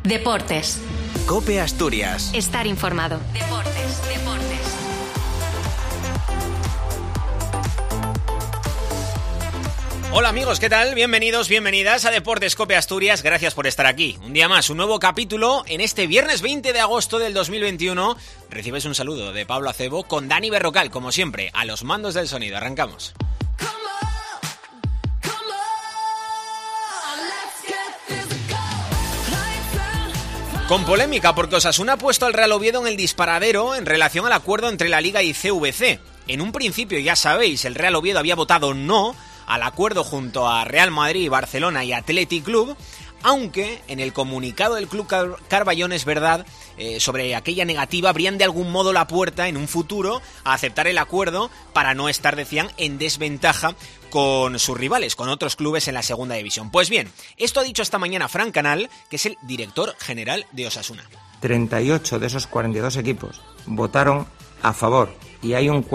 Deportes. COPE Asturias. Estar informado. Deportes. Hola amigos, ¿qué tal? Bienvenidos, bienvenidas a Deportes COPE Asturias. Gracias por estar aquí. Un día más, un nuevo capítulo en este viernes 20 de agosto del 2021. Recibes un saludo de Pablo Acebo con Dani Berrocal, como siempre, a los mandos del sonido. Arrancamos. Con polémica porque Osasuna ha puesto al Real Oviedo en el disparadero en relación al acuerdo entre la Liga y CVC. En un principio, ya sabéis, el Real Oviedo había votado no al acuerdo junto a Real Madrid, Barcelona y Athletic Club, aunque en el comunicado del Club Carballón es verdad, sobre aquella negativa abrían de algún modo la puerta en un futuro a aceptar el acuerdo para no estar, decían, en desventaja con sus rivales, con otros clubes en la segunda división. Pues bien, esto ha dicho esta mañana Fran Canal, que es el director general de Osasuna. 38 de esos 42 equipos votaron a favor y hay un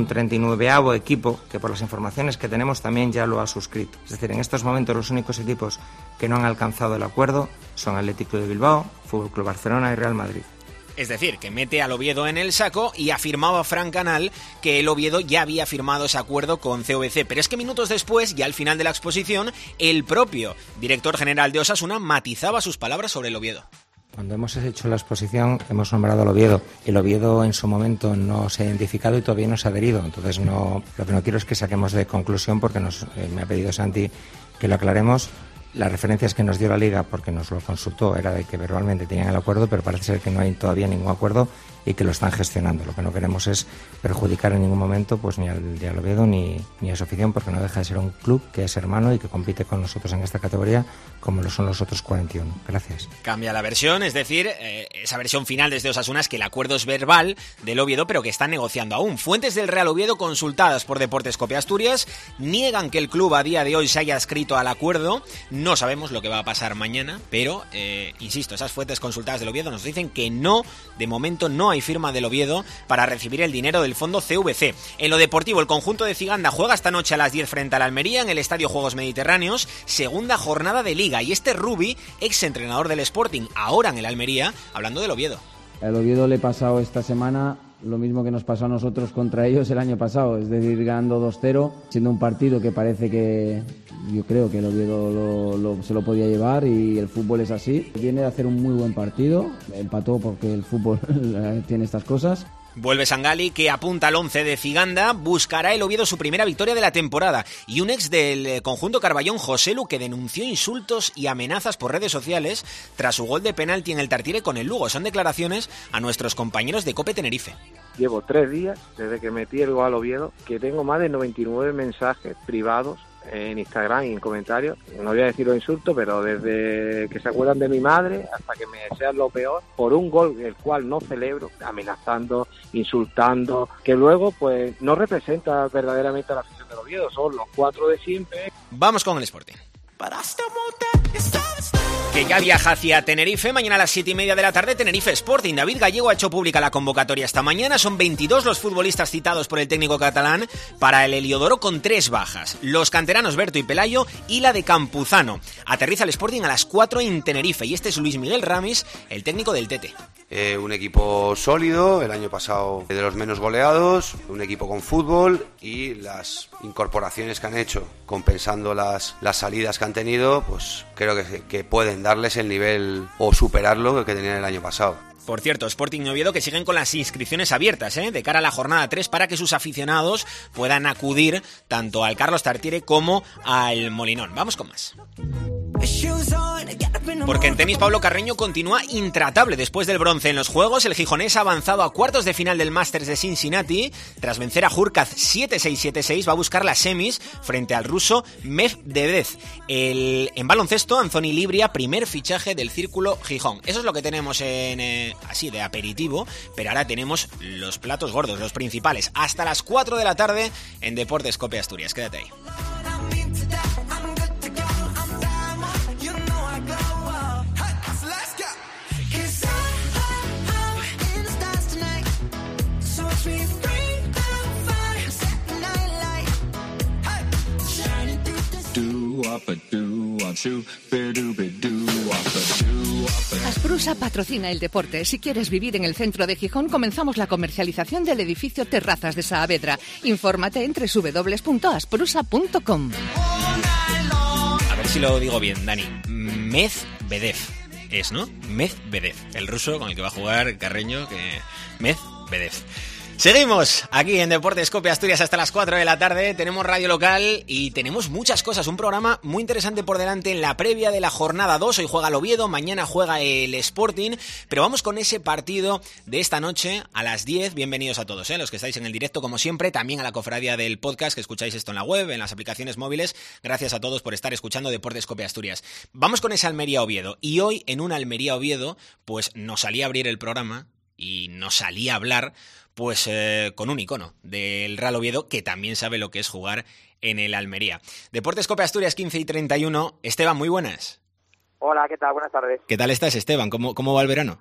39avo equipo que por las informaciones que tenemos también ya lo ha suscrito. Es decir, en estos momentos los únicos equipos que no han alcanzado el acuerdo son Atlético de Bilbao, Fútbol Club Barcelona y Real Madrid. Es decir, que mete al Oviedo en el saco y afirmaba Fran Canal que el Oviedo ya había firmado ese acuerdo con CVC. Pero es que minutos después, ya al final de la exposición, el propio director general de Osasuna matizaba sus palabras sobre el Oviedo. Cuando hemos hecho la exposición hemos nombrado al Oviedo. El Oviedo en su momento no se ha identificado y todavía no se ha adherido. Entonces lo que no quiero es que saquemos de conclusión, porque me ha pedido Santi que lo aclaremos. Las referencias que nos dio la Liga, porque nos lo consultó, era de que verbalmente tenían el acuerdo, pero parece ser que no hay todavía ningún acuerdo y que lo están gestionando. Lo que no queremos es perjudicar en ningún momento pues ni al Oviedo ni a su afición, porque no deja de ser un club que es hermano y que compite con nosotros en esta categoría como lo son los otros 41. Gracias. Cambia la versión, es decir, esa versión final desde Osasuna es que el acuerdo es verbal del Oviedo, pero que están negociando aún. Fuentes del Real Oviedo consultadas por Deportes COPE Asturias niegan que el club a día de hoy se haya adscrito al acuerdo. No sabemos lo que va a pasar mañana, pero, insisto, esas fuentes consultadas del Oviedo nos dicen que no, de momento no hay firma del Oviedo para recibir el dinero del fondo CVC. En lo deportivo, el conjunto de Ciganda juega esta noche a las 10 frente al Almería en el Estadio Juegos Mediterráneos, segunda jornada de Liga, y este Rubi, ex entrenador del Sporting, ahora en el Almería, hablando del Oviedo. Al Oviedo le ha pasado esta semana lo mismo que nos pasó a nosotros contra ellos el año pasado, es decir, ganando 2-0, siendo un partido que parece que yo creo que el Oviedo se lo podía llevar, y el fútbol es así. Viene de hacer un muy buen partido, empató porque el fútbol tiene estas cosas. Vuelve Sangali, que apunta al 11 de Ciganda. Buscará el Oviedo su primera victoria de la temporada. Y un ex del conjunto Carballón, Joselu, que denunció insultos y amenazas por redes sociales tras su gol de penalti en el Tartiere con el Lugo. Son declaraciones a nuestros compañeros de COPE Tenerife. Llevo 3 días desde que metí el gol al Oviedo que tengo más de 99 mensajes privados en Instagram y en comentarios. No voy a decir los insultos, pero desde que se acuerdan de mi madre hasta que me desean lo peor por un gol el cual no celebro, amenazando, insultando, que luego pues no representa verdaderamente a la afición del Oviedo. Son los 4 de siempre. Vamos con el Sporting, que ya viaja hacia Tenerife. Mañana a las 7:30 de la tarde, Tenerife Sporting. David Gallego ha hecho pública la convocatoria esta mañana. Son 22 los futbolistas citados por el técnico catalán para el Heliodoro, con 3 bajas. Los canteranos Berto y Pelayo y la de Campuzano. Aterriza el Sporting a las 4 en Tenerife, y este es Luis Miguel Ramis, el técnico del Tete. Un equipo sólido, el año pasado de los menos goleados, un equipo con fútbol, y las incorporaciones que han hecho, compensando las salidas que han tenido, pues creo que pueden darles el nivel o superarlo que tenían el año pasado. Por cierto, Sporting y Oviedo que siguen con las inscripciones abiertas, de cara a la jornada 3, para que sus aficionados puedan acudir tanto al Carlos Tartiere como al Molinón. Vamos con más. Porque en tenis Pablo Carreño continúa intratable después del bronce en los Juegos. El gijonés ha avanzado a cuartos de final del Masters de Cincinnati. Tras vencer a Hurkacz 7-6, 7-6, va a buscar las semis frente al ruso Medvedev. En baloncesto, Anthony Libria, primer fichaje del Círculo Gijón. Eso es lo que tenemos así de aperitivo, pero ahora tenemos los platos gordos, los principales, hasta las 4 de la tarde en Deportes COPE Asturias. Quédate ahí. Asprusa patrocina el deporte. Si quieres vivir en el centro de Gijón, comenzamos la comercialización del edificio Terrazas de Saavedra. Infórmate en www.asprusa.com. A ver si lo digo bien, Dani. Medvedev es, ¿no? Medvedev, el ruso con el que va a jugar Carreño, que Medvedev. Seguimos aquí en Deportes Cope Asturias hasta las 4 de la tarde. Tenemos radio local y tenemos muchas cosas. Un programa muy interesante por delante en la previa de la jornada 2. Hoy juega el Oviedo, mañana juega el Sporting. Pero vamos con ese partido de esta noche a las 10. Bienvenidos a todos, los que estáis en el directo como siempre. También a la cofradía del podcast, que escucháis esto en la web, en las aplicaciones móviles. Gracias a todos por estar escuchando Deportes Cope Asturias. Vamos con ese Almería-Oviedo. Y hoy en un Almería-Oviedo pues nos salía a abrir el programa y nos salía a hablar pues con un icono del Real Oviedo que también sabe lo que es jugar en el Almería. Deportes Cope Asturias 15 y 31. Esteban, muy buenas. Hola, ¿qué tal? Buenas tardes. ¿Qué tal estás, Esteban? ¿Cómo va el verano?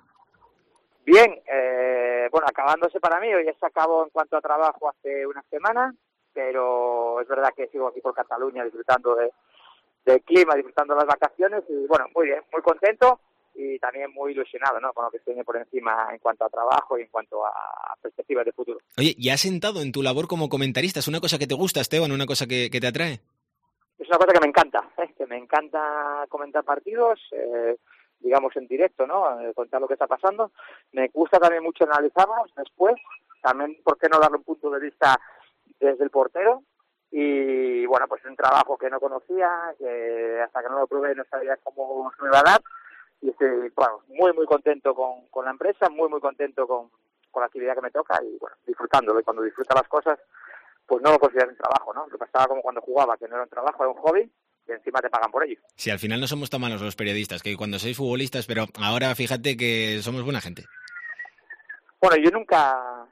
Bien, bueno, acabándose para mí. Hoy ya se acabó en cuanto a trabajo hace una semana, pero es verdad que sigo aquí por Cataluña disfrutando del clima, disfrutando de las vacaciones y bueno, muy bien, muy contento. Y también muy ilusionado, ¿no?, con lo que se viene por encima en cuanto a trabajo y en cuanto a perspectivas de futuro. Oye, ¿ya has sentado en tu labor como comentarista? ¿Es una cosa que te gusta, Esteban? ¿Una cosa que te atrae? Es una cosa que me encanta, que me encanta comentar partidos, digamos en directo, ¿no?, contar lo que está pasando. Me gusta también mucho analizarlos después, también, ¿por qué no darle un punto de vista desde el portero? Y bueno, pues un trabajo que no conocía, que hasta que no lo probé no sabía cómo se me iba a dar. Y estoy, bueno, muy contento con la empresa, muy contento con la actividad que me toca y bueno, disfrutándolo. Y cuando disfrutas las cosas, pues no lo consideras un trabajo, ¿no? Lo pasaba como cuando jugaba, que no era un trabajo, era un hobby y encima te pagan por ello. Sí, al final no somos tan malos los periodistas, que cuando sois futbolistas, pero ahora fíjate que somos buena gente. Bueno, yo nunca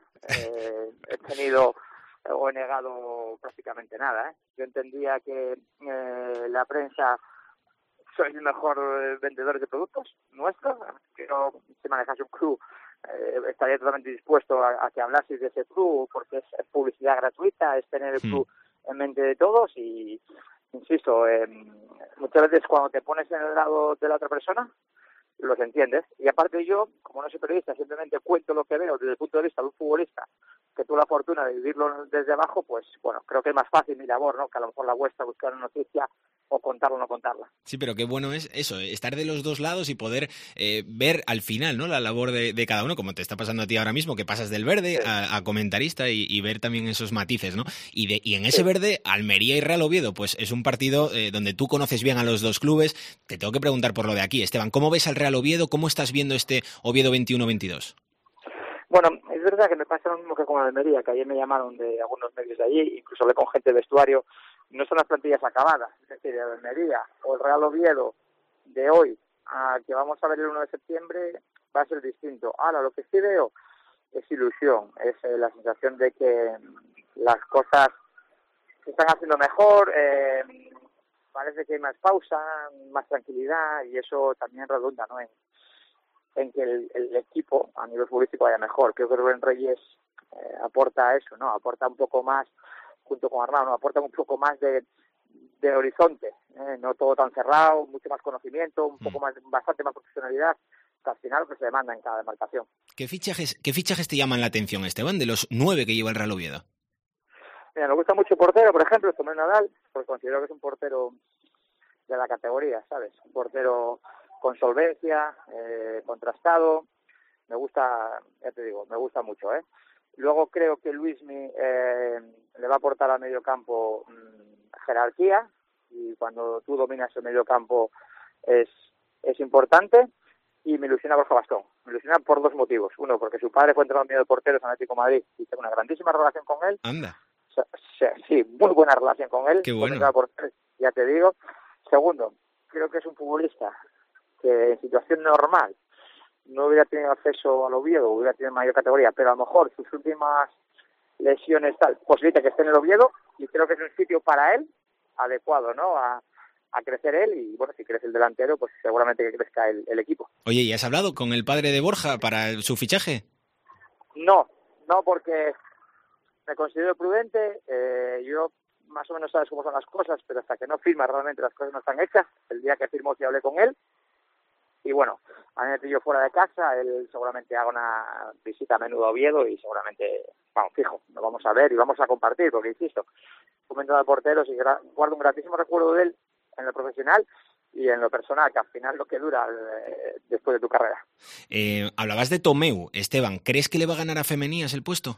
he tenido o he negado prácticamente nada, ¿eh? Yo entendía que la prensa sois el mejor vendedores de productos nuestros, que no se manejase un club, estaría totalmente dispuesto a que hablaseis de ese club, porque es publicidad gratuita, es tener el club en mente de todos y, insisto, muchas veces cuando te pones en el lado de la otra persona, los entiendes. Y aparte yo, como no soy periodista, simplemente cuento lo que veo desde el punto de vista de un futbolista, que tuvo la fortuna de vivirlo desde abajo, pues bueno, creo que es más fácil mi labor, ¿no?, que a lo mejor la vuestra, buscar una noticia o contarla o no contarla. Sí, pero qué bueno es eso, estar de los dos lados y poder ver al final, ¿no?, la labor de cada uno, como te está pasando a ti ahora mismo, que pasas del verde a comentarista y ver también esos matices, ¿no? Y en ese verde, Almería y Real Oviedo, pues es un partido donde tú conoces bien a los dos clubes. Te tengo que preguntar por lo de aquí, Esteban, ¿cómo ves al Real Oviedo? ¿Cómo estás viendo este Oviedo 21-22? Bueno, es verdad que me pasa lo mismo que con Almería, que ayer me llamaron de algunos medios de allí, incluso hablé con gente de vestuario. No son las plantillas acabadas, es decir, el Almería o el Real Oviedo de hoy a que vamos a ver el 1 de septiembre va a ser distinto. Ahora, lo que sí veo es ilusión, es la sensación de que las cosas se están haciendo mejor, parece que hay más pausa, más tranquilidad y eso también redunda, ¿no?, en que el equipo a nivel futbolístico vaya mejor. Creo que Rubén Reyes aporta eso, ¿no?, aporta un poco más, junto con Arnau, ¿no?, aporta un poco más de horizonte, no todo tan cerrado, mucho más conocimiento, un poco más, bastante más profesionalidad, que al final pues se demanda en cada demarcación. ¿Qué fichajes te llaman la atención, Esteban, de los 9 que lleva el Real Oviedo? Mira, me gusta mucho el portero, por ejemplo, Tomé Nadal, porque considero que es un portero de la categoría, ¿sabes? Un portero con solvencia, contrastado. Me gusta, ya te digo, me gusta mucho, ¿eh? Luego creo que Luismi le va a aportar al medio campo jerarquía, y cuando tú dominas el medio campo es importante. Y me ilusiona Borja Bastón. Me ilusiona por dos motivos. Uno, porque su padre fue entrenador mío de porteros en Atlético de Madrid y tengo una grandísima relación con él. Anda. Sí, muy buena relación con él. Qué bueno. Ya te digo. Segundo, creo que es un futbolista que en situación normal no hubiera tenido acceso al Oviedo, hubiera tenido mayor categoría, pero a lo mejor sus últimas lesiones tal posibilita que esté en el Oviedo, y creo que es un sitio para él adecuado, ¿no?, a crecer él, y bueno, si crece el delantero, pues seguramente que crezca el equipo. Oye, ¿y has hablado con el padre de Borja para su fichaje? No, porque me considero prudente. Yo más o menos sabes cómo son las cosas, pero hasta que no firma realmente las cosas no están hechas. El día que firmó sí hablé con él, Y bueno, a mí me pillo fuera de casa, él seguramente haga una visita a menudo a Oviedo y seguramente, vamos, fijo, nos vamos a ver y vamos a compartir, porque insisto, comento de porteros y guardo un gratísimo recuerdo de él en lo profesional y en lo personal, que al final lo que dura después de tu carrera. Hablabas de Tomeu, Esteban, ¿crees que le va a ganar a Femenías el puesto?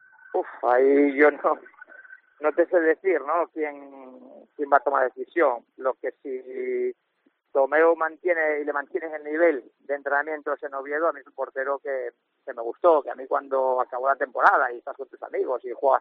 Ahí yo no te sé decir, ¿no? quién va a tomar decisión. Lo que si Tomeu le mantiene el nivel de entrenamientos en Oviedo, a mí es un portero que me gustó, que a mí cuando acabó la temporada y estás con tus amigos y juegas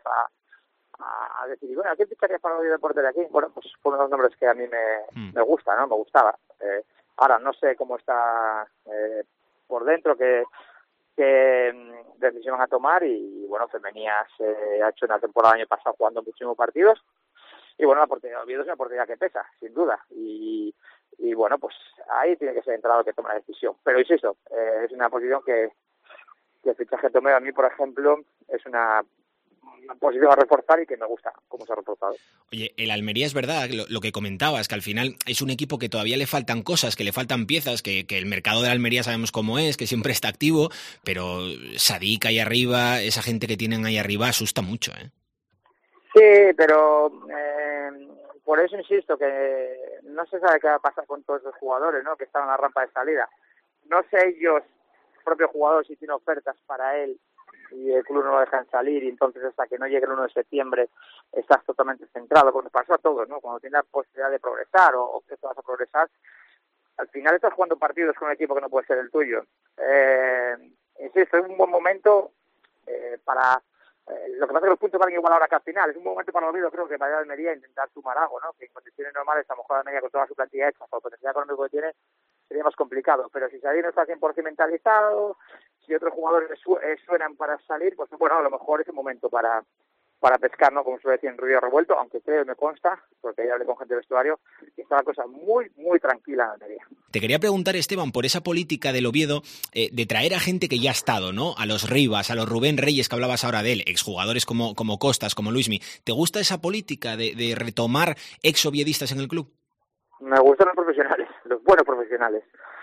a decir, bueno, ¿qué ficharías para Oviedo de portero aquí? Bueno, pues fue uno de los nombres que a mí me gusta, ¿no? Me gustaba. Ahora no sé cómo está por dentro, qué decisión van a tomar, y bueno, Femenías ha hecho una temporada el año pasado jugando muchísimos partidos, y bueno, la portería de Oviedo es una portería que pesa, sin duda, y bueno, pues ahí tiene que ser el entrenador que tome la decisión, pero insisto, es una posición que el fichaje de Tomeu a mí, por ejemplo, es una posición a reforzar y que me gusta cómo se ha reforzado. Oye, el Almería es verdad, lo que comentabas, que al final es un equipo que todavía le faltan cosas, que le faltan piezas, que el mercado de Almería sabemos cómo es, que siempre está activo, pero Sadik ahí arriba, esa gente que tienen ahí arriba asusta mucho, ¿eh? Sí, pero por eso insisto que no se sabe qué va a pasar con todos los jugadores, ¿no? Que están en la rampa de salida. No sé ellos, propios jugadores, si tienen ofertas para él y el club no lo dejan salir, y entonces hasta que no llegue el 1 de septiembre estás totalmente centrado, como nos pasó a todos, ¿no? Cuando tienes la posibilidad de progresar o que vas a progresar, al final estás jugando partidos con un equipo que no puede ser el tuyo. Insisto, es un buen momento para... lo que pasa es que los puntos van igual ahora que al final. Es un buen momento para el Oviedo, creo que para ir a Almería intentar sumar algo, ¿no? Que en condiciones normales, a lo mejor Almería con toda su plantilla hecha, por el potencial económico que tiene, sería más complicado. Pero si Sadik no está 100% mentalizado, si otros jugadores suenan para salir, pues bueno, a lo mejor es el momento para pescar, ¿no? Como suele decir en Río Revuelto, aunque creo, me consta, porque ya hablé con gente del vestuario, que está la cosa muy, muy tranquila en Almería. Te quería preguntar, Esteban, por esa política del Oviedo de traer a gente que ya ha estado, ¿no? A los Rivas, a los Rubén Reyes, que hablabas ahora de él, exjugadores como Costas, como Luismi. ¿Te gusta esa política de retomar ex-oviedistas en el club? Me gustan los profesionales, los buenos profesionales.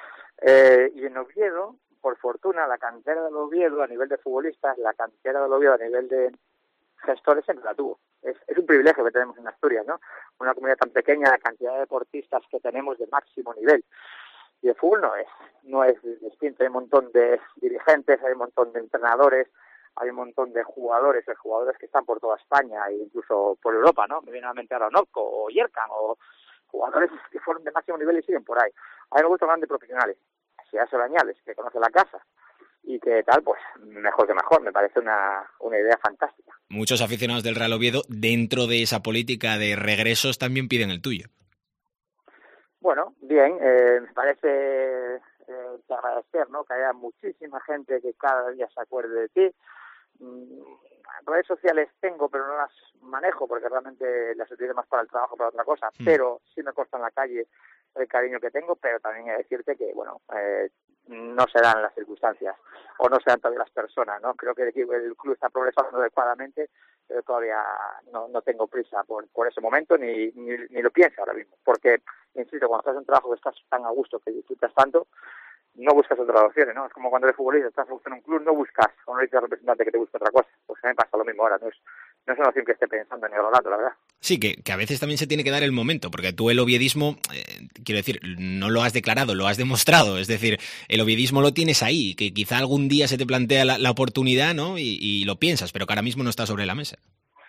Y en Oviedo, por fortuna, la cantera del Oviedo a nivel de futbolistas, la cantera del Oviedo a nivel de gestores siempre la tuvo. Es un privilegio que tenemos en Asturias, ¿no? Una comunidad tan pequeña, la cantidad de deportistas que tenemos de máximo nivel. Y el fútbol no es distinto. Hay un montón de dirigentes, hay un montón de entrenadores, hay un montón de jugadores que están por toda España e incluso por Europa, ¿no? Me viene a la mente ahora Notco o Yerkan o jugadores que fueron de máximo nivel y siguen por ahí. A mí me gustan grandes profesionales. Si a eso le añades que conoce la casa y que tal, pues mejor que mejor. Me parece una idea fantástica. Muchos aficionados del Real Oviedo, dentro de esa política de regresos, también piden el tuyo. Bueno, bien, me parece de agradecer, ¿no? Que haya muchísima gente que cada día se acuerde de ti. Redes sociales tengo, pero no las manejo porque realmente las utilizo más para el trabajo, para otra cosa. Pero sí me consta en la calle el cariño que tengo, pero también he de decirte que, bueno, no se dan las circunstancias o no se dan todavía las personas, ¿no? Creo que el club está progresando adecuadamente, pero todavía no tengo prisa por ese momento ni lo pienso ahora mismo, porque, insisto, cuando estás en un trabajo que estás tan a gusto, que disfrutas tanto, no buscas otras opciones, ¿no? Es como cuando eres futbolista, estás en un club, no buscas a un representante que te busque otra cosa. Pues a mí me pasa lo mismo ahora, no es una opción que esté pensando ni hablando, la verdad. Sí, que a veces también se tiene que dar el momento, porque tú el oviedismo, quiero decir, no lo has declarado, lo has demostrado, es decir, el oviedismo lo tienes ahí, que quizá algún día se te plantea la oportunidad, ¿no? Y lo piensas, pero que ahora mismo no está sobre la mesa.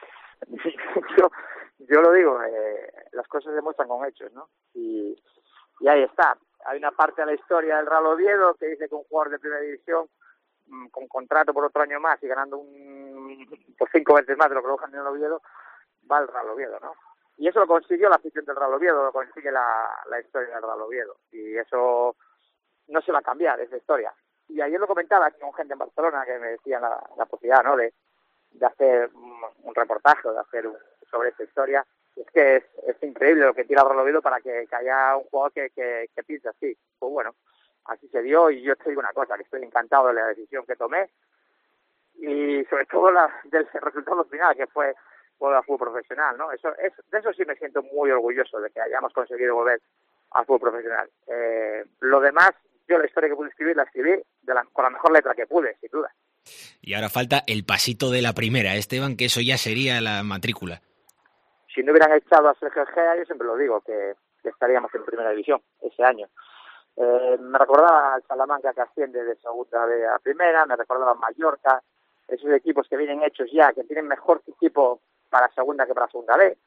Yo lo digo, las cosas se demuestran con hechos, ¿no? Y ahí está. Hay una parte de la historia del Real Oviedo que dice que un jugador de primera división con contrato por otro año más y ganando pues 5 veces más de lo que lo dejan en el Oviedo, va al Real Oviedo, ¿no? Y eso lo consiguió la afición del Real Oviedo, lo consigue la historia del Real Oviedo. Y eso no se va a cambiar, esa historia. Y ayer lo comentaba aquí con gente en Barcelona que me decían la posibilidad, ¿no? De hacer un reportaje, de hacer sobre esta historia. Es que es increíble lo que tira el Real Oviedo para que haya un jugador que piense así. Pues bueno, así se dio y yo te digo una cosa, que estoy encantado de la decisión que tomé y sobre todo del resultado final, que fue volver al fútbol profesional, ¿no? De eso sí me siento muy orgulloso, de que hayamos conseguido volver al fútbol profesional. Lo demás Yo la historia que pude escribir, la escribí con la mejor letra que pude, sin duda. Y ahora falta el pasito de la primera, Esteban, que eso ya sería la matrícula. Si no hubieran echado a Sergio Egea, yo siempre lo digo, que estaríamos en primera división ese año. Me recordaba al Salamanca que asciende de segunda B a primera, me recordaba a Mallorca, esos equipos que vienen hechos ya, que tienen mejor equipo para segunda que para segunda B.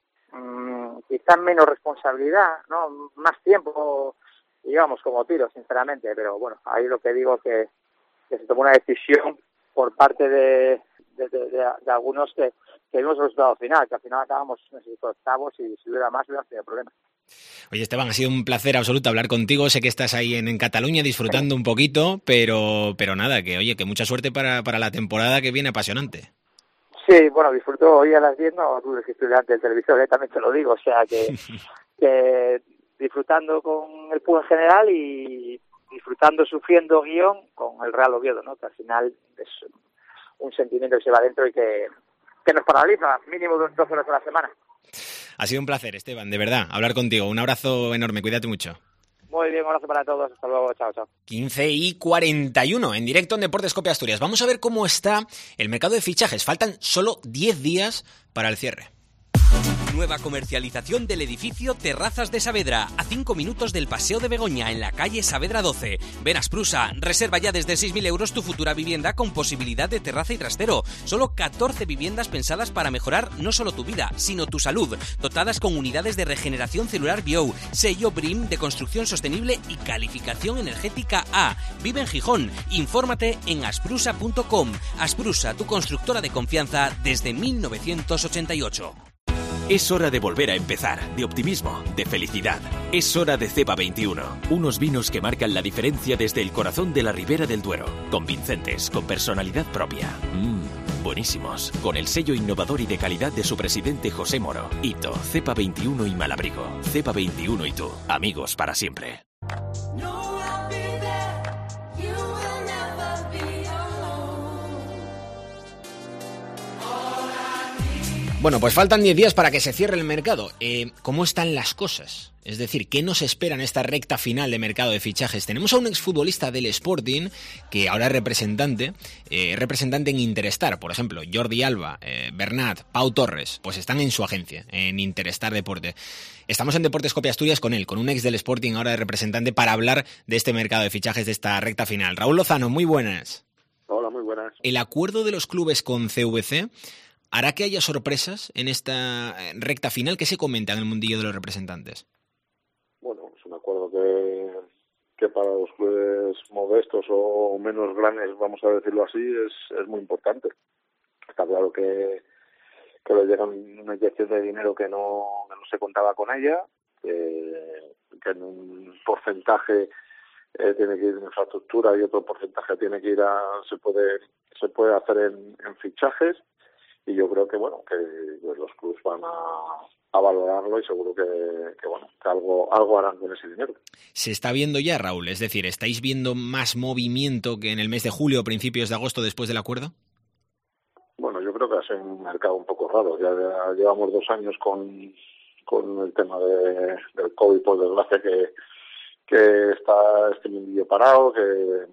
Quizás menos responsabilidad, ¿no? Más tiempo, digamos, como tiro, sinceramente, pero bueno, ahí lo que digo que se tomó una decisión por parte de algunos que vimos el resultado final, que al final acabamos octavos y si hubiera más hubiera tenido problemas. Oye, Esteban, ha sido un placer absoluto hablar contigo. Sé que estás ahí en Cataluña disfrutando un poquito, pero nada, que oye, que mucha suerte para la temporada que viene apasionante. Sí, bueno, disfruto hoy a las 10, no dudes que estoy delante del televisor, también te lo digo, o sea que disfrutando con el fútbol en general y disfrutando, sufriendo guión con el Real Oviedo, ¿no? Que al final es un sentimiento que se va dentro y que nos paraliza mínimo 12 horas a la semana. Ha sido un placer, Esteban, de verdad, hablar contigo. Un abrazo enorme, cuídate mucho. Muy bien, un abrazo para todos, hasta luego, chao, chao. 15:41, en directo en Deportes Copia Asturias. Vamos a ver cómo está el mercado de fichajes. Faltan solo 10 días para el cierre. Nueva comercialización del edificio Terrazas de Saavedra, a 5 minutos del Paseo de Begoña, en la calle Saavedra 12. Ven a Asprusa, reserva ya desde 6.000 euros tu futura vivienda con posibilidad de terraza y trastero. Solo 14 viviendas pensadas para mejorar no solo tu vida, sino tu salud, dotadas con unidades de regeneración celular Bio, sello BREEAM de construcción sostenible y calificación energética A. Vive en Gijón, infórmate en asprusa.com. Asprusa, tu constructora de confianza desde 1988. Es hora de volver a empezar, de optimismo, de felicidad. Es hora de Cepa 21, unos vinos que marcan la diferencia desde el corazón de la Ribera del Duero, convincentes, con personalidad propia. Buenísimos, con el sello innovador y de calidad de su presidente José Moro. Hito, Cepa 21 y Malabrigo. Cepa 21 y tú, amigos para siempre. Bueno, pues faltan 10 días para que se cierre el mercado. ¿Cómo están las cosas? Es decir, ¿qué nos espera en esta recta final de mercado de fichajes? Tenemos a un exfutbolista del Sporting que ahora es representante en Interstar. Por ejemplo, Jordi Alba, Bernat, Pau Torres, pues están en su agencia, en Interstar Deporte. Estamos en Deportes Copia Asturias con él, con un ex del Sporting, ahora de representante, para hablar de este mercado de fichajes, de esta recta final. Raúl Lozano, muy buenas. Hola, muy buenas. El acuerdo de los clubes con CVC ¿hará que haya sorpresas en esta recta final? ¿Qué se comenta en el mundillo de los representantes? Bueno, es un acuerdo que para los clubes modestos o menos grandes, vamos a decirlo así, es muy importante. Está claro que le llega una inyección de dinero que no se contaba con ella, que en un porcentaje tiene que ir en infraestructura y otro porcentaje tiene que ir se puede hacer en fichajes. Y yo creo que pues los clubes van a valorarlo y seguro que algo harán con ese dinero. ¿Se está viendo ya, Raúl? Es decir, ¿estáis viendo más movimiento que en el mes de julio o principios de agosto después del acuerdo? Bueno, yo creo que es un mercado un poco raro. Ya llevamos 2 años con el tema del COVID, por desgracia, que está este mundillo parado, que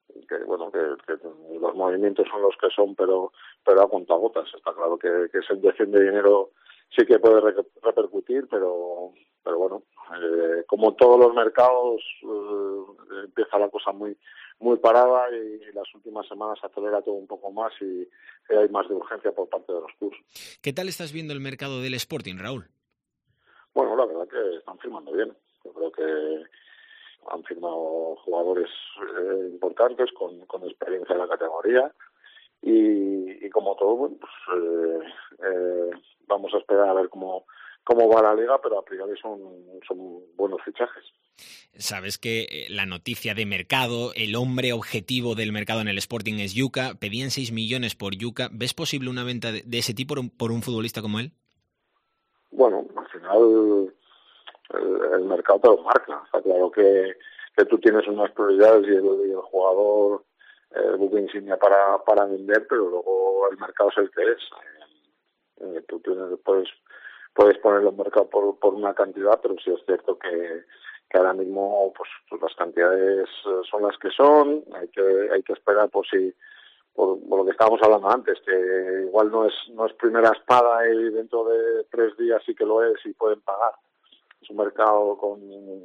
los movimientos son los que son, pero a cuentagotas. Está claro que esa inyección de dinero sí que puede repercutir, pero bueno, como todos los mercados, empieza la cosa muy muy parada y las últimas semanas se acelera todo un poco más y hay más de urgencia por parte de los clubes. ¿Qué tal estás viendo el mercado del Sporting, Raúl? Bueno, la verdad que están firmando bien. Yo creo que han firmado jugadores importantes con experiencia en la categoría y como todo, bueno, pues vamos a esperar a ver cómo va la liga, pero a priori son buenos fichajes. Sabes que la noticia de mercado, el hombre objetivo del mercado en el Sporting es Yuka. Pedían 6 millones por Yuka. ¿Ves posible una venta de ese tipo por un futbolista como él? Bueno, al final el mercado te lo marca. Está claro que tú tienes unas prioridades y el jugador buque insignia para vender, pero luego el mercado es el que es. Tú puedes ponerlo en mercado por una cantidad, pero sí es cierto que ahora mismo pues las cantidades son las que son, hay que esperar por lo que estábamos hablando antes, que igual no es primera espada y dentro de 3 días sí que lo es y pueden pagar. Es un mercado con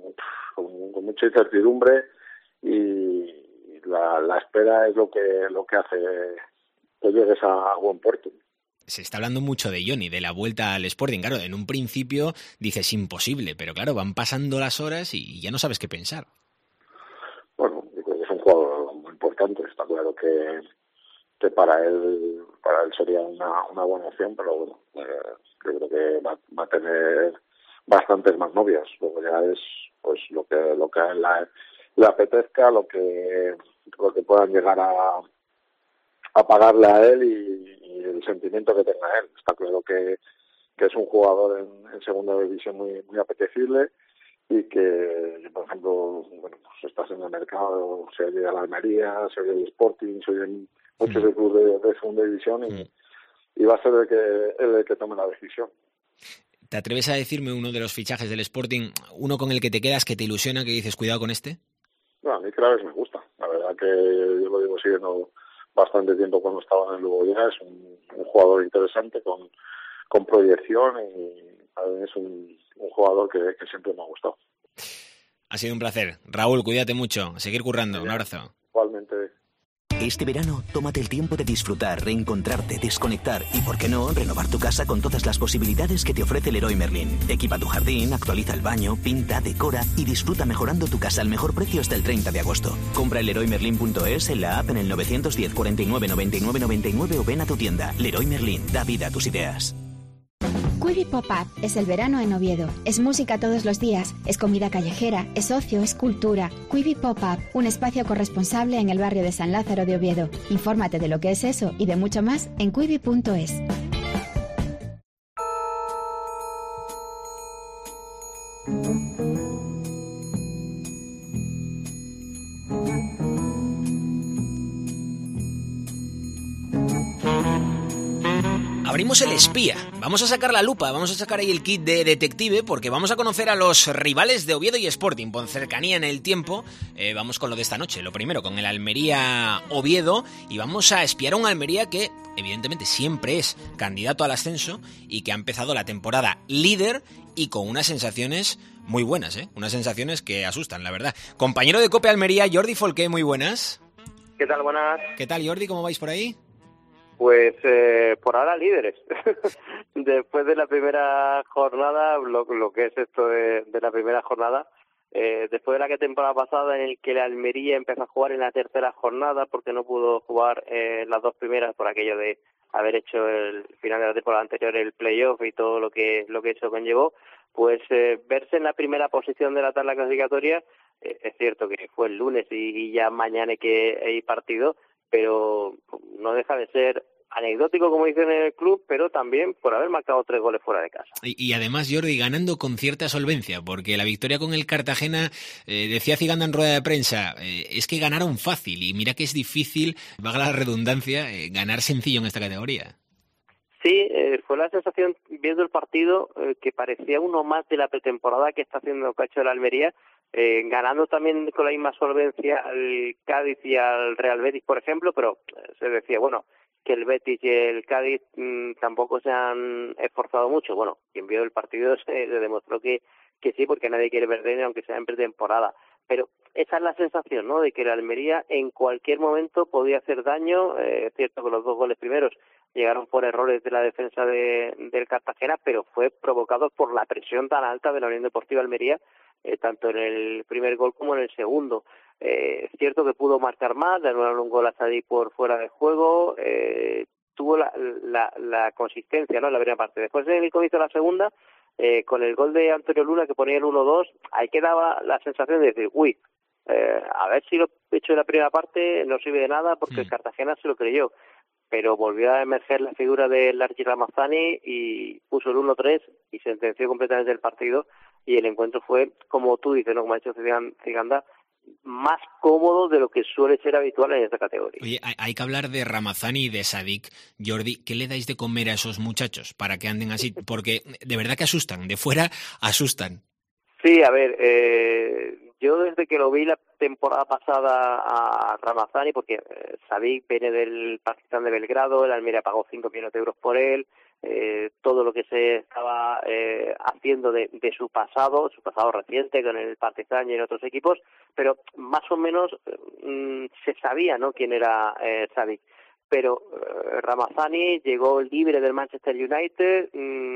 mucha incertidumbre y la espera es lo que hace que llegues a buen puerto. Se está hablando mucho de Johnny, de la vuelta al Sporting. Claro, en un principio dices imposible, pero claro, van pasando las horas y ya no sabes qué pensar. Bueno, yo creo que es un jugador muy importante. Está claro que para él sería una buena opción, pero bueno, yo creo que va a tener bastantes más novias. Luego ya es pues lo que a él le apetezca, lo que puedan llegar a pagarle a él y el sentimiento que tenga él. Está claro que es un jugador en segunda división muy, muy apetecible y que, por ejemplo, bueno, pues estás en el mercado, se oye a la Almería, se oye el Sporting, se oyen muchos de clubes de segunda división y va a ser el que tome la decisión. ¿Te atreves a decirme uno de los fichajes del Sporting, uno con el que te quedas, que te ilusiona, que dices cuidado con este? No, a mí Kraves me gusta. La verdad que yo lo llevo siguiendo bastante tiempo cuando estaba en el Lugo ya. Es un jugador interesante con proyección y es un jugador que siempre me ha gustado. Ha sido un placer. Raúl, cuídate mucho. A seguir currando. Un abrazo. Igualmente. Este verano, tómate el tiempo de disfrutar, reencontrarte, desconectar y, ¿por qué no?, renovar tu casa con todas las posibilidades que te ofrece Leroy Merlin. Equipa tu jardín, actualiza el baño, pinta, decora y disfruta mejorando tu casa al mejor precio hasta el 30 de agosto. Compra en leroymerlin.es, en la app, en el 910 49 99 99 o ven a tu tienda. Leroy Merlin, da vida a tus ideas. Quibi Pop-Up es el verano en Oviedo. Es música todos los días, es comida callejera, es ocio, es cultura. Quibi Pop-Up, un espacio corresponsable en el barrio de San Lázaro de Oviedo. Infórmate de lo que es eso y de mucho más en quibi.es. Abrimos el espía, vamos a sacar la lupa, vamos a sacar ahí el kit de detective porque vamos a conocer a los rivales de Oviedo y Sporting. Por cercanía en el tiempo, vamos con lo de esta noche. Lo primero, con el Almería Oviedo, y vamos a espiar a un Almería que evidentemente siempre es candidato al ascenso y que ha empezado la temporada líder y con unas sensaciones muy buenas, unas sensaciones que asustan, la verdad. Compañero de COPE Almería, Jordi Folqué, muy buenas. ¿Qué tal? Buenas. ¿Qué tal, Jordi? ¿Cómo vais por ahí? Pues por ahora líderes. Después de la primera jornada, lo que es esto de la primera jornada, después de la temporada pasada en el que la Almería empezó a jugar en la tercera jornada porque no pudo jugar las 2 primeras por aquello de haber hecho el final de la temporada anterior el playoff y todo lo que eso conllevó, pues verse en la primera posición de la tabla clasificatoria, es cierto que fue el lunes y ya mañana hay partido, pero no deja de ser anecdótico, como dicen en el club, pero también por haber marcado 3 goles fuera de casa. Y además, Jordi, ganando con cierta solvencia, porque la victoria con el Cartagena, decía Ciganda en rueda de prensa, es que ganaron fácil, y mira que es difícil, valga la redundancia, ganar sencillo en esta categoría. Sí, fue la sensación, viendo el partido, que parecía uno más de la pretemporada que está haciendo Cacho de la Almería, ganando también con la misma solvencia al Cádiz y al Real Betis, por ejemplo, pero se decía, bueno, que el Betis y el Cádiz tampoco se han esforzado mucho. Bueno, quien vio el partido se demostró que sí, porque nadie quiere perder, aunque sea en pretemporada. Pero esa es la sensación, ¿no?, de que la Almería en cualquier momento podía hacer daño. Es cierto que los 2 goles primeros llegaron por errores de la defensa del Cartagena, pero fue provocado por la presión tan alta de la Unión Deportiva Almería, tanto en el primer gol como en el segundo. Es cierto que pudo marcar más, le anularon un gol a Sadik por fuera de juego, tuvo la consistencia, ¿no?, en la primera parte. Después en el comienzo de la segunda, con el gol de Antonio Luna que ponía el 1-2, ahí quedaba la sensación de decir, a ver si lo hecho en la primera parte no sirve de nada porque el Cartagena se lo creyó. Pero volvió a emerger la figura de Largi Ramazzani y puso el 1-3 y sentenció completamente el partido, y el encuentro fue, como tú dices, ¿no?, como ha dicho Ciganda, más cómodo de lo que suele ser habitual en esta categoría. Oye, hay que hablar de Ramazzani y de Sadik. Jordi, ¿qué le dais de comer a esos muchachos para que anden así? Porque de verdad que asustan, de fuera asustan. Sí, a ver, yo desde que lo vi la temporada pasada a Ramazani, porque Sadik viene del Partizan de Belgrado, el Almería pagó 5 millones de euros por él, todo lo que se estaba haciendo de su pasado reciente con el Partizan y en otros equipos, pero más o menos se sabía, ¿no?, quién era Sadik. Pero Ramazani llegó libre del Manchester United,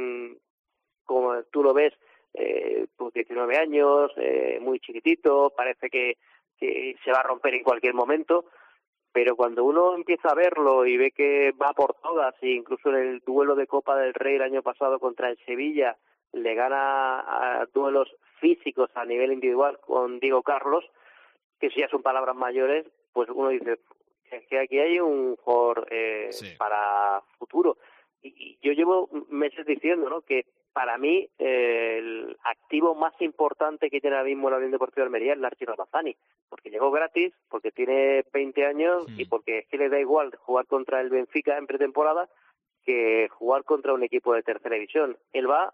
como tú lo ves, pues 19 años, muy chiquitito, parece que se va a romper en cualquier momento, pero cuando uno empieza a verlo y ve que va por todas, e incluso en el duelo de Copa del Rey el año pasado contra el Sevilla le gana a duelos físicos a nivel individual con Diego Carlos, que si ya son palabras mayores, pues uno dice que aquí hay un jugador para futuro. Y yo llevo meses diciendo, ¿no?, que para mí el activo más importante que tiene ahora mismo la Unión Deportiva de Almería es Larchi Ramazani, porque llegó gratis, porque tiene 20 años y porque es que le da igual jugar contra el Benfica en pretemporada que jugar contra un equipo de tercera división. Él va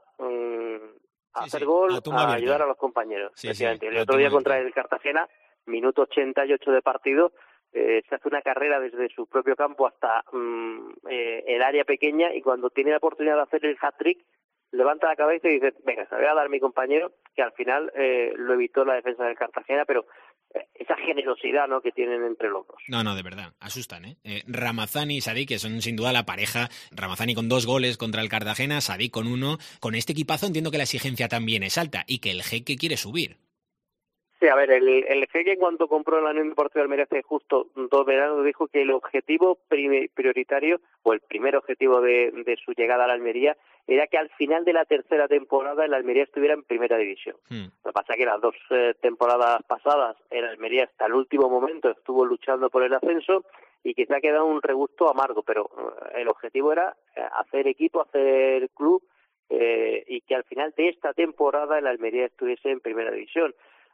a hacer gol, a ayudar a los compañeros. El otro día contra el Cartagena, minuto 88 de partido, se hace una carrera desde su propio campo hasta el área pequeña, y cuando tiene la oportunidad de hacer el hat-trick, levanta la cabeza y dice, venga, se la voy a dar a mi compañero, que al final lo evitó la defensa del Cartagena, pero esa generosidad, ¿no?, que tienen entre los dos. No, de verdad, asustan, Ramazani y Sadik, que son sin duda la pareja. Ramazani con 2 goles contra el Cartagena, Sadik con 1. Con este equipazo entiendo que la exigencia también es alta y que el Jeque quiere subir. Sí, a ver, el Jeque, en cuanto compró la Unión Deportiva de Almería hace justo 2 veranos, dijo que el objetivo prioritario, o el primer objetivo de su llegada a la Almería, era que al final de la tercera temporada el Almería estuviera en primera división. Lo que pasa es que las 2 temporadas pasadas el Almería hasta el último momento estuvo luchando por el ascenso y quizá ha quedado un regusto amargo, pero el objetivo era hacer equipo, hacer club, y que al final de esta temporada el Almería estuviese en primera división.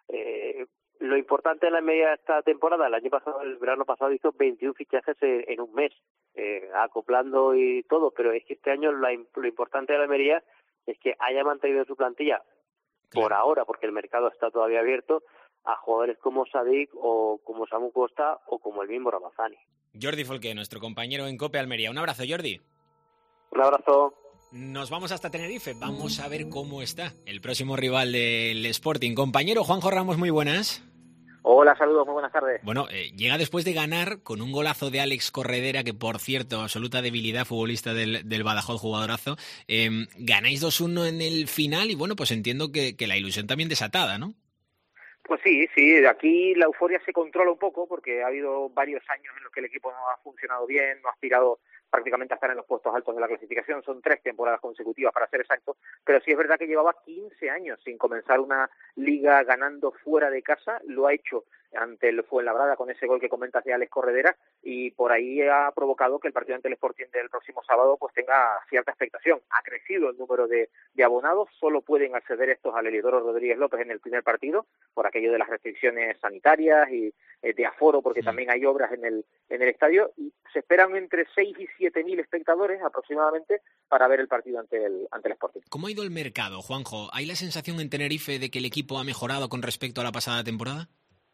Lo importante de la Almería esta temporada, el año pasado, el verano pasado, hizo 21 fichajes en un mes, acoplando y todo, pero es que este año lo importante de la Almería es que haya mantenido en su plantilla, por ahora, porque el mercado está todavía abierto, a jugadores como Sadik o como Samu Costa o como el mismo Ramazani. Jordi Folqué, nuestro compañero en COPE Almería. Un abrazo, Jordi. Un abrazo. Nos vamos hasta Tenerife, vamos a ver cómo está el próximo rival del Sporting. Compañero Juanjo Ramos, muy buenas. Hola, saludos, muy buenas tardes. Bueno, llega después de ganar con un golazo de Alex Corredera, que por cierto, absoluta debilidad futbolista del Badajoz, jugadorazo. Ganáis 2-1 en el final y bueno, pues entiendo que la ilusión también desatada, ¿no? Pues sí, de aquí la euforia se controla un poco porque ha habido varios años en los que el equipo no ha funcionado bien, no ha aspirado prácticamente a estar en los puestos altos de la clasificación. Son 3 temporadas consecutivas, para ser exacto, pero sí es verdad que llevaba 15 años sin comenzar una liga ganando fuera de casa. Lo ha hecho ante el Fuenlabrada con ese gol que comentas de Alex Corredera, y por ahí ha provocado que el partido ante el Sporting del próximo sábado pues tenga cierta expectación. Ha crecido el número de abonados, solo pueden acceder estos al Heliodoro Rodríguez López en el primer partido por aquello de las restricciones sanitarias y de aforo, porque también hay obras en el estadio, y se esperan entre 6 y 7.000 espectadores aproximadamente para ver el partido ante el Sporting. ¿Cómo ha ido el mercado, Juanjo? ¿Hay la sensación en Tenerife de que el equipo ha mejorado con respecto a la pasada temporada?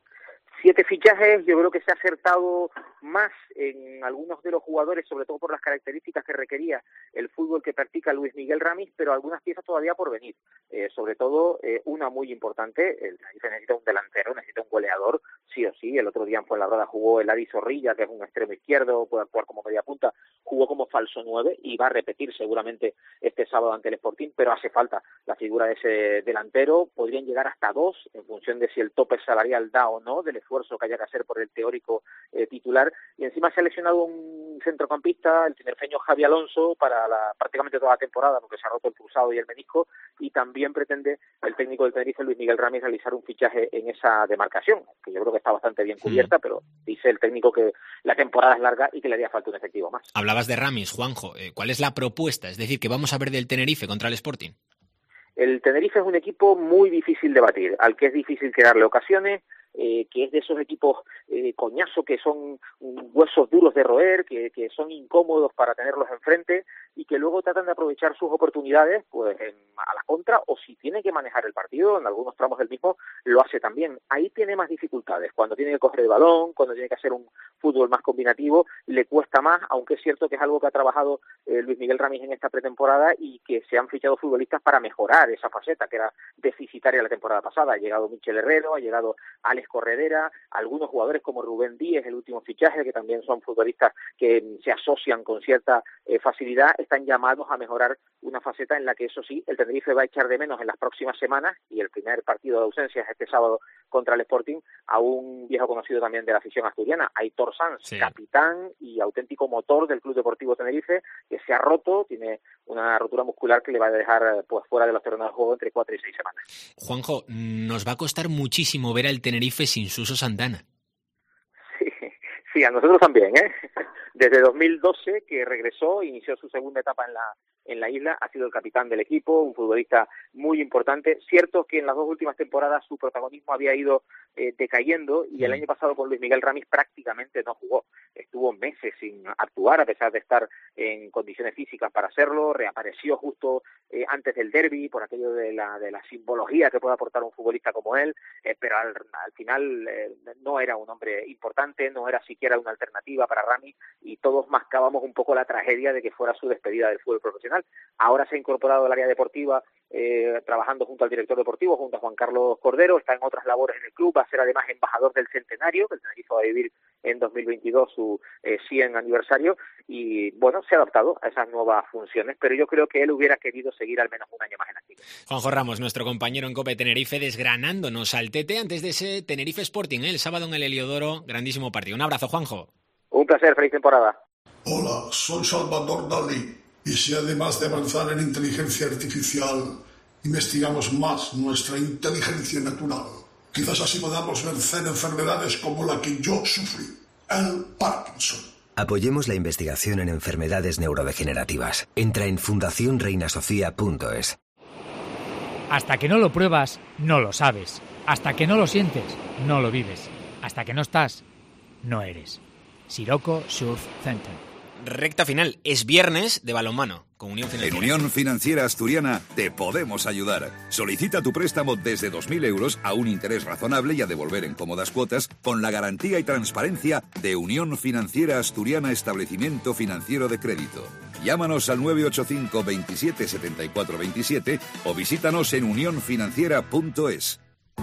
7 fichajes, yo creo que se ha acertado más en algunos de los jugadores, sobre todo por las características que requería el fútbol que practica Luis Miguel Ramis, pero algunas piezas todavía por venir. Sobre todo, una muy importante, el Tenerife necesita un delantero, necesita un goleador, sí o sí. El otro día en Fuenlabrada jugó el Adi Zorrilla, que es un extremo izquierdo, puede actuar como media punta, jugó como falso 9 y va a repetir seguramente este sábado ante el Sporting, pero hace falta la figura de ese delantero. Podrían llegar hasta 2 en función de si el tope salarial da o no, del esfuerzo que haya que hacer por el teórico titular, y encima se ha lesionado un centrocampista, el tinerfeño Javi Alonso, para prácticamente toda la temporada, porque se ha roto el cruzado y el menisco, y también pretende el técnico del Tenerife, Luis Miguel Ramis, realizar un fichaje en esa demarcación, que yo creo que está bastante bien cubierta, pero dice el técnico que la temporada es larga y que le haría falta un efectivo más. Hablabas de Ramis, Juanjo, ¿cuál es la propuesta? Es decir, ¿qué vamos a ver del Tenerife contra el Sporting? El Tenerife es un equipo muy difícil de batir, al que es difícil crearle ocasiones, que es de esos equipos coñazo, que son huesos duros de roer, que son incómodos para tenerlos enfrente y que luego tratan de aprovechar sus oportunidades pues a la contra, o si tiene que manejar el partido en algunos tramos del mismo, lo hace también. Ahí tiene más dificultades, cuando tiene que coger el balón, cuando tiene que hacer un fútbol más combinativo, le cuesta más, aunque es cierto que es algo que ha trabajado Luis Miguel Ramis en esta pretemporada y que se han fichado futbolistas para mejorar esa faceta que era deficitaria la temporada pasada. Ha llegado Michel Herrero, ha llegado Alex Corredera, algunos jugadores como Rubén Díez, el último fichaje, que también son futbolistas que se asocian con cierta facilidad, están llamados a mejorar una faceta en la que, eso sí, el Tenerife va a echar de menos en las próximas semanas, y el primer partido de ausencia es este sábado contra el Sporting, a un viejo conocido también de la afición asturiana, Aitor Sanz, sí, capitán y auténtico motor del Club Deportivo Tenerife, que se ha roto, tiene una rotura muscular que le va a dejar pues fuera de los terrenos de juego entre 4 y 6 semanas. Juanjo, nos va a costar muchísimo ver al Tenerife sin Suso Santana. Sí, a nosotros también, ¿eh? Desde 2012, que regresó, inició su segunda etapa en la isla, ha sido el capitán del equipo, un futbolista muy importante. Cierto que en las 2 últimas temporadas su protagonismo había ido decayendo, y el año pasado con Luis Miguel Ramis prácticamente no jugó. Estuvo meses sin actuar, a pesar de estar en condiciones físicas para hacerlo. Reapareció justo antes del derbi, por aquello de la simbología que puede aportar un futbolista como él, pero al final no era un hombre importante, no era siquiera una alternativa para Ramis, y todos mascábamos un poco la tragedia de que fuera su despedida del fútbol profesional. Ahora se ha incorporado al área deportiva, trabajando junto al director deportivo, junto a Juan Carlos Cordero, está en otras labores en el club, va a ser además embajador del centenario, que el Tenerife va a vivir en 2022 su 100 aniversario, y bueno, se ha adaptado a esas nuevas funciones, pero yo creo que él hubiera querido seguir al menos un año más en activo. Juanjo Ramos, nuestro compañero en COPE Tenerife, desgranándonos al Tete antes de ese Tenerife Sporting, el sábado en el Heliodoro, grandísimo partido. Un abrazo, Juanjo. Un placer, feliz temporada. Hola, soy Salvador Dalí, y si además de avanzar en inteligencia artificial, investigamos más nuestra inteligencia natural, quizás así podamos vencer enfermedades como la que yo sufrí, el Parkinson. Apoyemos la investigación en enfermedades neurodegenerativas. Entra en fundacionreinasofía.es. Hasta que no lo pruebas, no lo sabes. Hasta que no lo sientes, no lo vives. Hasta que no estás, no eres. Siroco Surf Center. Recta final, es viernes de balonmano con Unión Financiera. En Unión Financiera Asturiana te podemos ayudar. Solicita tu préstamo desde 2.000 euros a un interés razonable y a devolver en cómodas cuotas, con la garantía y transparencia de Unión Financiera Asturiana Establecimiento Financiero de Crédito. Llámanos al 985 27 74 27 o visítanos en unionfinanciera.es.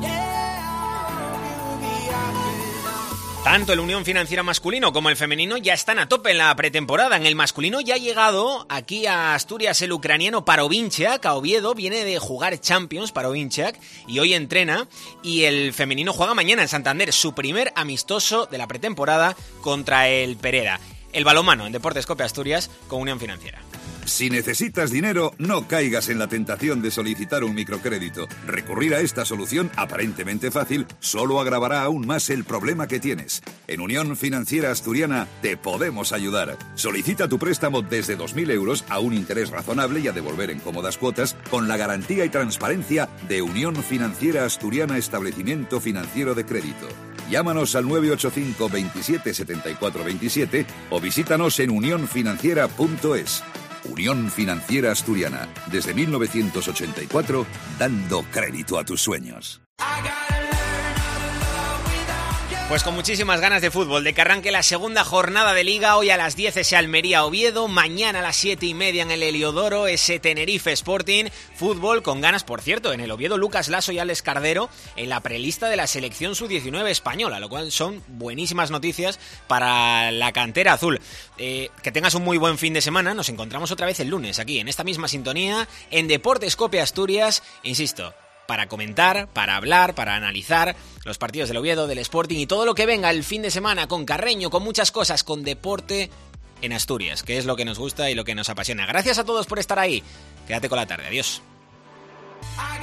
Tanto el Unión Financiera masculino como el femenino ya están a tope en la pretemporada. En el masculino ya ha llegado aquí a Asturias el ucraniano Parovinchak, a Oviedo, viene de jugar Champions Parovinchak y hoy entrena, y el femenino juega mañana en Santander, su primer amistoso de la pretemporada contra el Pereda. El balonmano en Deportes COPE Asturias con Unión Financiera. Si necesitas dinero, no caigas en la tentación de solicitar un microcrédito. Recurrir a esta solución aparentemente fácil solo agravará aún más el problema que tienes. En Unión Financiera Asturiana te podemos ayudar. Solicita tu préstamo desde 2.000 euros a un interés razonable y a devolver en cómodas cuotas, con la garantía y transparencia de Unión Financiera Asturiana Establecimiento Financiero de Crédito. Llámanos al 985 27 74 27 o visítanos en unionfinanciera.es. Unión Financiera Asturiana, desde 1984, dando crédito a tus sueños. Pues con muchísimas ganas de fútbol, de que arranque la segunda jornada de Liga. Hoy a las 10 ese Almería-Oviedo, mañana a las 7:30 en el Heliodoro ese Tenerife Sporting. Fútbol con ganas, por cierto, en el Oviedo Lucas Lasso y Alex Cardero en la prelista de la selección sub-19 española, lo cual son buenísimas noticias para la cantera azul. Que tengas un muy buen fin de semana. Nos encontramos otra vez el lunes aquí en esta misma sintonía en Deportes COPE Asturias, insisto, para comentar, para hablar, para analizar los partidos del Oviedo, del Sporting y todo lo que venga el fin de semana con Carreño, con muchas cosas, con deporte en Asturias, que es lo que nos gusta y lo que nos apasiona. Gracias a todos por estar ahí. Quédate con la tarde. Adiós.